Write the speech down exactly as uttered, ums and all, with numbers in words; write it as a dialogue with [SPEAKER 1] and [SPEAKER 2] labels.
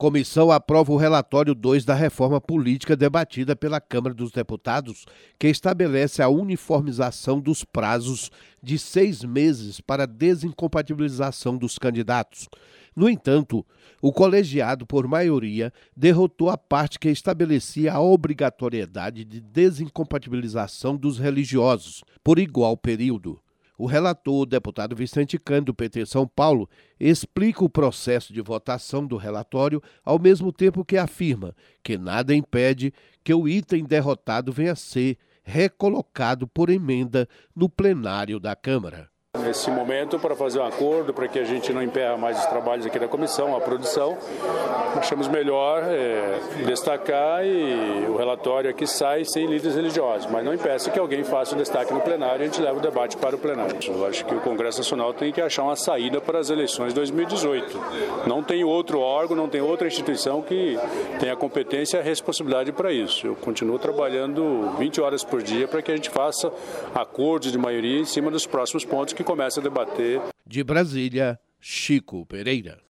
[SPEAKER 1] Comissão aprova o relatório dois da reforma política debatida pela Câmara dos Deputados, que estabelece a uniformização dos prazos de seis meses para desincompatibilização dos candidatos. No entanto, o colegiado, por maioria, derrotou a parte que estabelecia a obrigatoriedade de desincompatibilização dos religiosos, por igual período. O relator, o deputado Vicente Cândido, do P T São Paulo, explica o processo de votação do relatório, ao mesmo tempo que afirma que nada impede que o item derrotado venha a ser recolocado por emenda no plenário da Câmara.
[SPEAKER 2] Nesse momento, para fazer um acordo, para que a gente não emperra mais os trabalhos aqui da comissão, a produção, achamos melhor é, destacar e o relatório aqui sai sem líderes religiosos, mas não impeça que alguém faça o destaque no plenário e a gente leva o debate para o plenário. Eu acho que o Congresso Nacional tem que achar uma saída para as eleições de dois mil e dezoito. Não tem outro órgão, não tem outra instituição que tenha competência e a responsabilidade para isso. Eu continuo trabalhando vinte horas por dia para que a gente faça acordos de maioria em cima dos próximos pontos que começa a debater.
[SPEAKER 1] De Brasília, Chico Pereira.